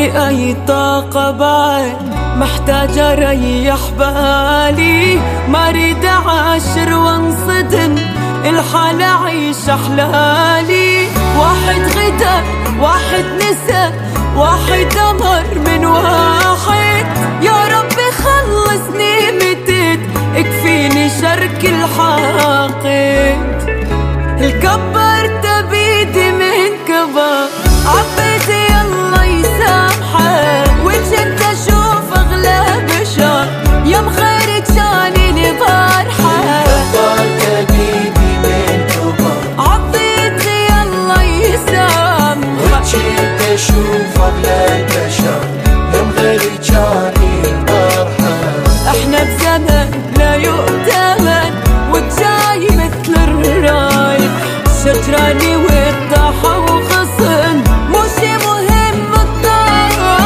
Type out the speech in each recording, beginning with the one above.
مالي أي طاقة بعد، محتاج أريح بالي، ما أريد أعاشر وانصدم، الحال أعيش أحلالي. واحد غدا، واحد نسى، واحد أمر من واحد، يا رب خلصني متت، اكفيني شرك الحاقد. الكبرت بيدي من كبر، عبيتي الله يسامحك، وجنت اشوف اغلى بشر، يوم خير جاني لفرحة. كبرت بيدي من كبر، عبيتي الله يسامحك، وجنت اشوف اغلى البشر، يوم خير جاني لفرحة. احنا بزمن لا يؤتمن، والجاي مثل الرايح، شجراني والضحى وخصم، مش مهم الطايح.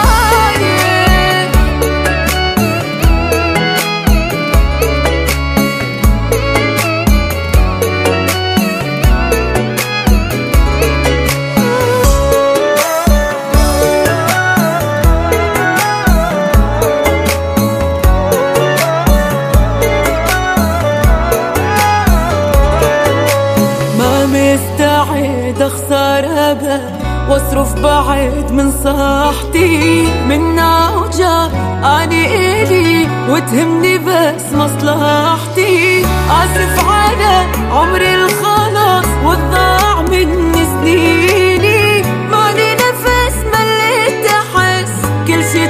مستعد اخسر ابد، واصرف بعد من صحتي، من اوجع اني الي، وتهمني بس مصلحتي. اسف على عمري الخلاص، والضاع مني سنيني، مالي نفس مليت احس، كل شي